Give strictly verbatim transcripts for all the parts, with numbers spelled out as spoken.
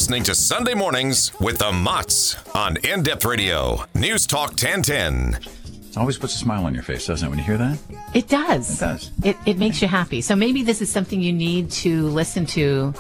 listening to Sunday Mornings with the Motts on In-Depth Radio, News Talk ten ten. It always puts a smile on your face, doesn't it, when you hear that? It does. It does. It, it makes you happy. So maybe this is something you need to listen to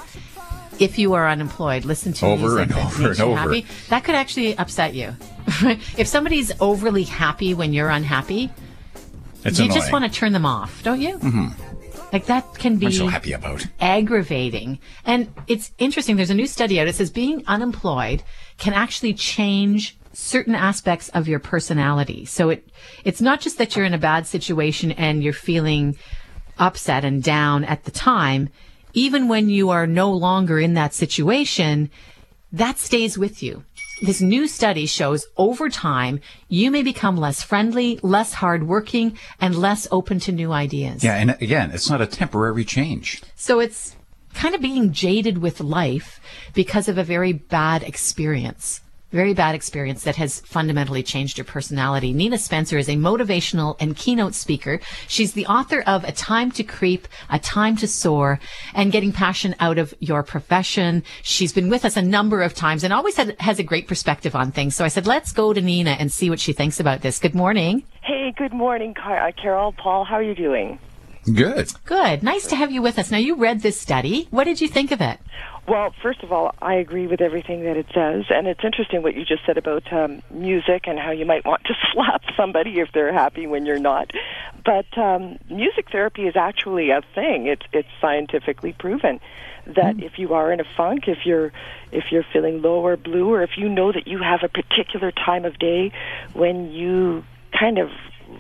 if you are unemployed. Listen to over music and that over makes and you over. happy. That could actually upset you. If somebody's overly happy when you're unhappy, It's you annoying. just want to turn them off, don't you? Mm-hmm. Like that can be What are you so happy about? aggravating. And it's interesting. There's a new study out. It says being unemployed can actually change certain aspects of your personality. So it it's not just that you're in a bad situation and you're feeling upset and down at the time. Even when you are no longer in that situation, that stays with you. This new study shows over time, you may become less friendly, less hardworking, and less open to new ideas. Yeah, and again, it's not a temporary change. So it's kind of being jaded with life because of a very bad experience. Very bad experience that has fundamentally changed your personality. Nina Spencer is a motivational and keynote speaker. She's the author of A Time to Creep, A Time to Soar, and Getting Passion Out of Your Profession. She's been with us a number of times and always had, has a great perspective on things. So I said, let's go to Nina and see what she thinks about this. Good morning. Hey, good morning, Car- uh, Carol, Paul. How are you doing? Good. Good. Nice to have you with us. Now, you read this study. What did you think of it? Well, first of all, I agree with everything that it says, and it's interesting what you just said about um, music and how you might want to slap somebody if they're happy when you're not. But um, music therapy is actually a thing. It's it's scientifically proven that mm. if you are in a funk, if you're if you're feeling low or blue, or if you know that you have a particular time of day when you kind of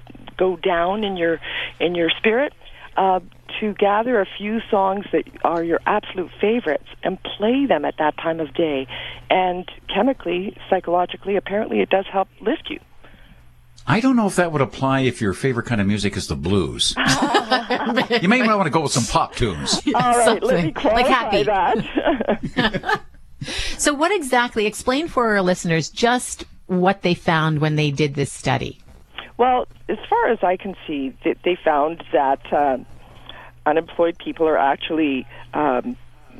go down in your in your spirit, uh, to gather a few songs that are your absolute favorites and play them at that time of day. And chemically, psychologically, apparently it does help lift you. I don't know if that would apply if your favorite kind of music is the blues. You may want to go with some pop tunes. All right, let me Something. clarify Like happy. that. So what exactly, explain for our listeners just what they found when they did this study. Well, as far as I can see, they, they found that uh, unemployed people are actually, um,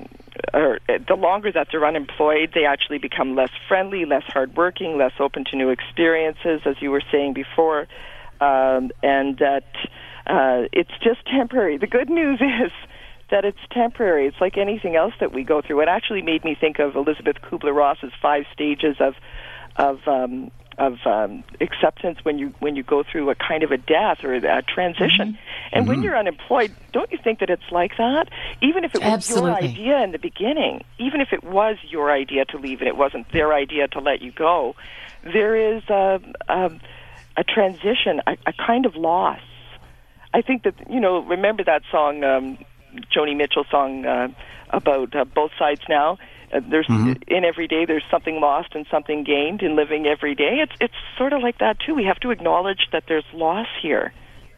or the longer that they're unemployed, they actually become less friendly, less hardworking, less open to new experiences, as you were saying before, um, and that uh, it's just temporary. The good news is that it's temporary. It's like anything else that we go through. It actually made me think of Elizabeth Kubler-Ross's five stages of of um, of um, acceptance when you when you go through a kind of a death or a transition. Mm-hmm. And mm-hmm. when you're unemployed, don't you think that it's like that? Even if it was Absolutely. your idea in the beginning, even if it was your idea to leave and it wasn't their idea to let you go, there is a, a, a transition, a, a kind of loss. I think that, you know, remember that song, um, Joni Mitchell song uh, about uh, Both Sides Now? Uh, there's mm-hmm. in every day there's something lost and something gained in living every day. It's it's sort of like that too. We have to acknowledge that there's loss here.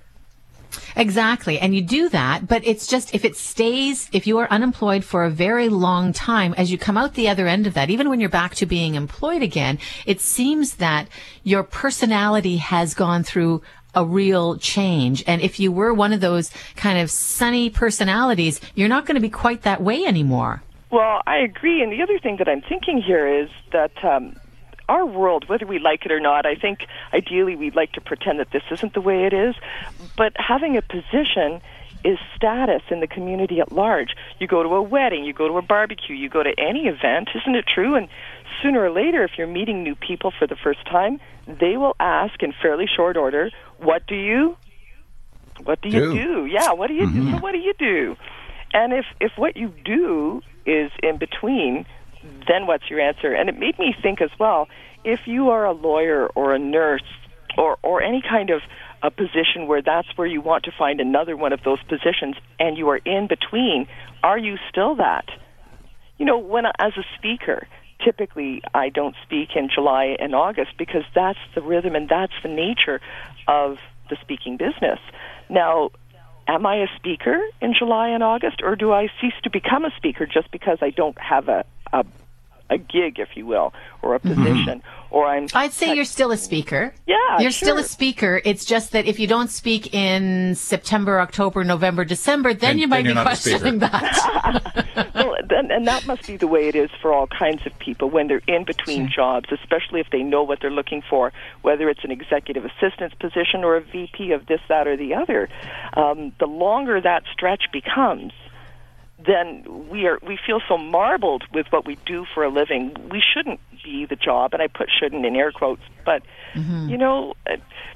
Exactly. And you do that, but it's just if it stays, if you are unemployed for a very long time, as you come out the other end of that, even when you're back to being employed again, it seems that your personality has gone through a real change. And if you were one of those kind of sunny personalities, you're not going to be quite that way anymore. Well, I agree. And the other thing that I'm thinking here is that um, our world, whether we like it or not, I think ideally we'd like to pretend that this isn't the way it is, but having a position is status in the community at large. You go to a wedding, you go to a barbecue, you go to any event, isn't it true? And sooner or later, if you're meeting new people for the first time, they will ask in fairly short order, what do you, what do you do? do? Yeah, what do you mm-hmm. do? So what do you do? And if, if what you do is in between, then what's your answer? And it made me think as well, if you are a lawyer or a nurse or, or any kind of a position where that's where you want to find another one of those positions and you are in between, are you still that? You know, when I, as a speaker, typically I don't speak in July and August because that's the rhythm and that's the nature of the speaking business. Now, am I a speaker in July and August, or do I cease to become a speaker just because I don't have a, a a gig, if you will, or a position, mm-hmm. or I'm... I'd say you're still a speaker. Yeah, You're sure. still a speaker. It's just that if you don't speak in September, October, November, December, then And- you might then be you're not a questioning that. Well, then, and that must be the way it is for all kinds of people when they're in between jobs, especially if they know what they're looking for, whether it's an executive assistant's position or a V P of this, that, or the other. Um, the longer that stretch becomes, then we are we feel so marbled with what we do for a living. We shouldn't be the job, and I put "shouldn't" in air quotes, but mm-hmm. you know, uh,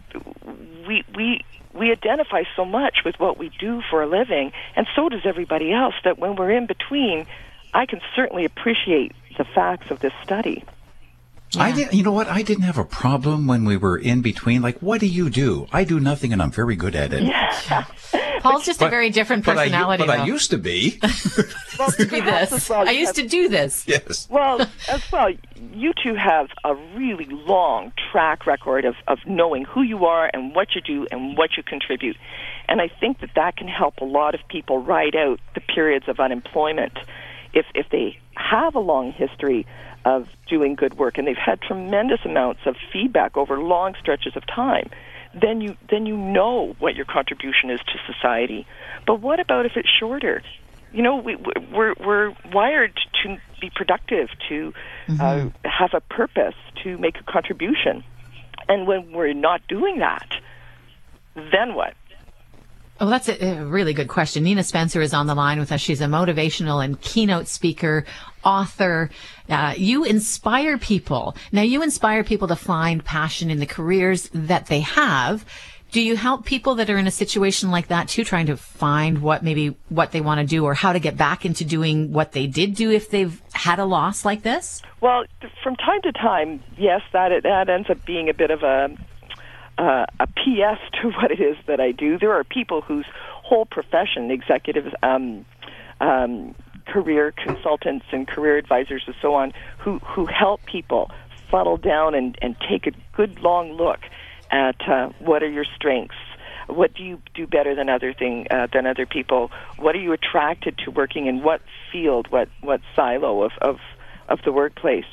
we we we identify so much with what we do for a living, and so does everybody else. That when we're in between, I can certainly appreciate the facts of this study. Yeah. I did, you know what? I didn't have a problem when we were in between. Like, what do you do? I do nothing, and I'm very good at it. Yeah. Paul's just but, a very different but personality. I, but though. I used to be. Well, to be this. I used to do this. Yes. Well, as well, you two have a really long track record of, of knowing who you are and what you do and what you contribute. And I think that that can help a lot of people ride out the periods of unemployment if if they have a long history of doing good work and they've had tremendous amounts of feedback over long stretches of time. Then you then you know what your contribution is to society. But what about if it's shorter? You know, we, we're we're wired to be productive, to mm-hmm. uh, have a purpose, to make a contribution. And when we're not doing that, then what? Oh, that's a, a really good question. Nina Spencer is on the line with us. She's a motivational and keynote speaker, author. Uh, you inspire people. Now, you inspire people to find passion in the careers that they have. Do you help people that are in a situation like that too, trying to find what maybe what they want to do or how to get back into doing what they did do if they've had a loss like this? Well, from time to time, yes, that that ends up being a bit of a Uh, a P S to what it is that I do. There are people whose whole profession, executives, um, um, career consultants and career advisors and so on, who, who help people funnel down and, and take a good long look at uh, what are your strengths, what do you do better than other thing uh, than other people, what are you attracted to working in, what field, what, what silo of, of, of the workplace.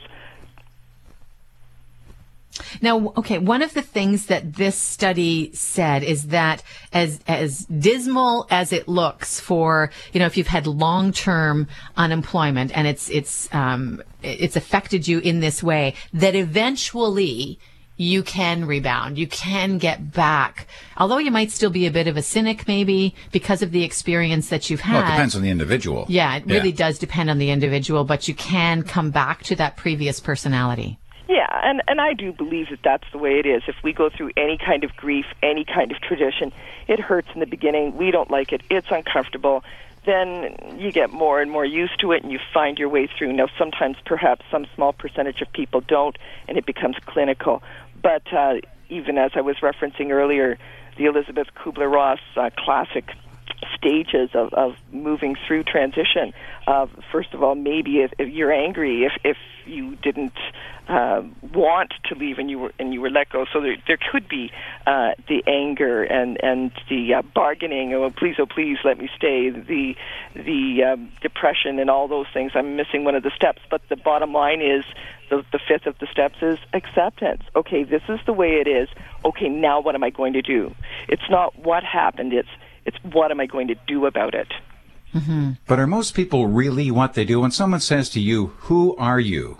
Now, okay, one of the things that this study said is that as as dismal as it looks for, you know, if you've had long-term unemployment and it's it's um it's affected you in this way, that eventually you can rebound, you can get back. Although you might still be a bit of a cynic maybe because of the experience that you've had. Well, it depends on the individual. Yeah, it really yeah. does depend on the individual, but you can come back to that previous personality. Yeah, and, and I do believe that that's the way it is. If we go through any kind of grief, any kind of tradition, it hurts in the beginning, we don't like it, it's uncomfortable, then you get more and more used to it and you find your way through. Now, sometimes perhaps some small percentage of people don't, and it becomes clinical. But uh, even as I was referencing earlier, the Elizabeth Kubler-Ross uh, classic stages of, of moving through transition. Uh, first of all, maybe if, if you're angry, if, if you didn't uh, want to leave and you were and you were let go, so there, there could be uh, the anger and and the uh, bargaining. Oh, please, oh, please, let me stay. The the um, depression and all those things. I'm missing one of the steps, but the bottom line is the, the fifth of the steps is acceptance. Okay, this is the way it is. Okay, now what am I going to do? It's not what happened. It's It's what am I going to do about it? Mm-hmm. But are most people really what they do? When someone says to you, who are you?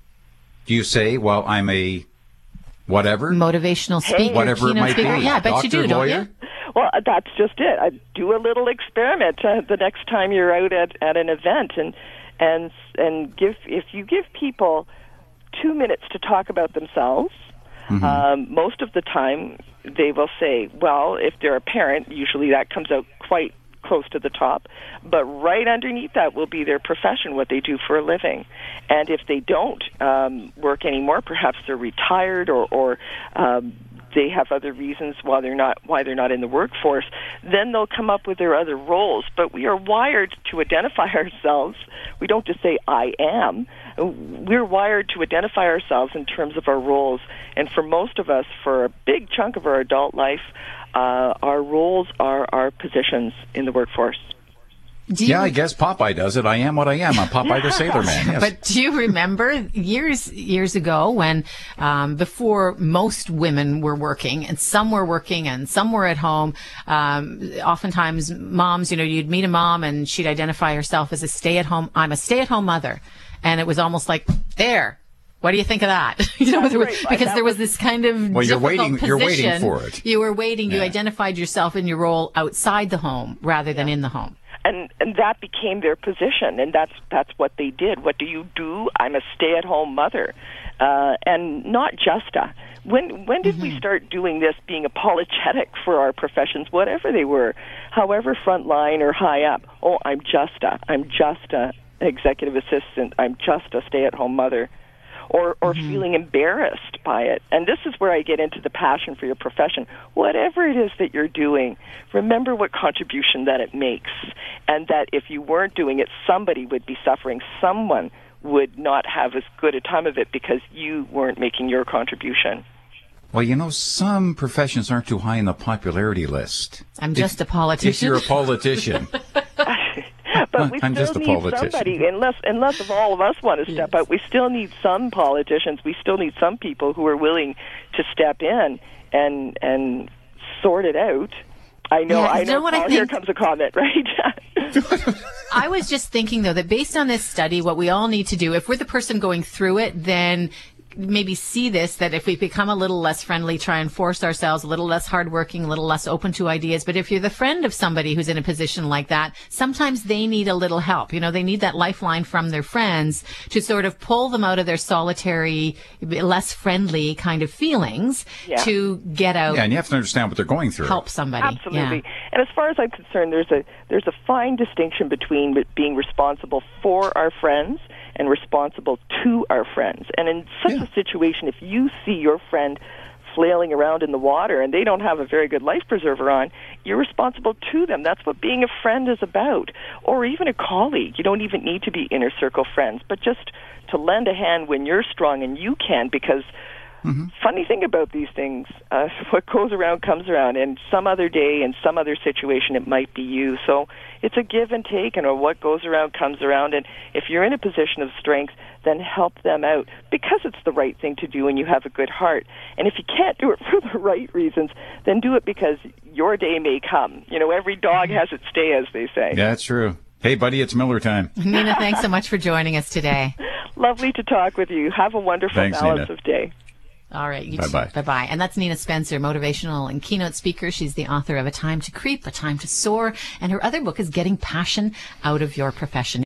Do you say, well, I'm a whatever? Motivational speaker, whatever it keynote might speaker. be. Yeah, I bet Doctor, you do, don't lawyer? you? Well, that's just it. I do a little experiment uh, the next time you're out at, at an event, and and and give if you give people two minutes to talk about themselves. Mm-hmm. Um, most of the time, they will say, well, if they're a parent, usually that comes out quite close to the top, but right underneath that will be their profession, what they do for a living. And if they don't um, work anymore, perhaps they're retired or, or um, they have other reasons why they're not why they're not in the workforce, then they'll come up with their other roles. But we are wired to identify ourselves. We don't just say, I am. We're wired to identify ourselves in terms of our roles. And for most of us, for a big chunk of our adult life, uh, our roles are our positions in the workforce. Do you, Yeah, I guess Popeye does it. I am what I am. I'm Popeye the Sailor Man. Yes. But do you remember years years ago when um, before most women were working and some were working and some were at home, um, oftentimes moms, you know, you'd meet a mom and she'd identify herself as a stay-at-home, I'm a stay-at-home mother. And it was almost like, there. What do you think of that? you know, there was, right. because That there was was- this kind of Well, you're difficult waiting- position. you're waiting for it. You were waiting. You Yeah. identified yourself in your role outside the home rather than in the home. And and that became their position, and that's that's what they did. What do you do? I'm a stay-at-home mother, uh, and not just a. When when did we start doing this, being apologetic for our professions, whatever they were, however frontline or high up? Oh, I'm just a. I'm just a executive assistant. I'm just a stay-at-home mother. Or, or mm-hmm. feeling embarrassed by it. And this is where I get into the passion for your profession. Whatever it is that you're doing, remember what contribution that it makes. And that if you weren't doing it, somebody would be suffering. Someone would not have as good a time of it because you weren't making your contribution. Well, you know, some professions aren't too high in the popularity list. I'm just if, a politician. If you're a politician. But we I'm still just a need politician. somebody, unless unless if all of us want to step Yes. out, we still need some politicians. We still need some people who are willing to step in and and sort it out. I know, Yeah, I you know. know what I Paul, here think? comes a comment, right? I was just thinking, though, that based on this study, what we all need to do, if we're the person going through it, then maybe see this, that if we become a little less friendly, try and force ourselves, a little less hardworking, a little less open to ideas. But if you're the friend of somebody who's in a position like that, sometimes they need a little help. You know, they need that lifeline from their friends to sort of pull them out of their solitary, less friendly kind of feelings Yeah. to get out, Yeah, and you have to understand what they're going through. help somebody. Absolutely. Yeah. And as far as I'm concerned, there's a there's a fine distinction between being responsible for our friends and responsible to our friends. And in such Yeah. a situation, if you see your friend flailing around in the water and they don't have a very good life preserver on, you're responsible to them. That's what being a friend is about. Or even a colleague. You don't even need to be inner circle friends, but just to lend a hand when you're strong and you can, because mm-hmm. funny thing about these things, uh, what goes around comes around, and some other day, in some other situation, it might be you. So it's a give and take, and what goes around comes around, and if you're in a position of strength, then help them out, because it's the right thing to do and you have a good heart. And if you can't do it for the right reasons, then do it because your day may come. You know, every dog has its day, as they say. Yeah, that's true. Hey, buddy, it's Miller time. Nina, thanks so much for joining us today. Lovely to talk with you. Have a wonderful Thanks, balance Nina. of day. All right. You Bye-bye. Bye bye. And that's Nina Spencer, motivational and keynote speaker. She's the author of A Time to Creep, A Time to Soar, and her other book is Getting Passion Out of Your Profession.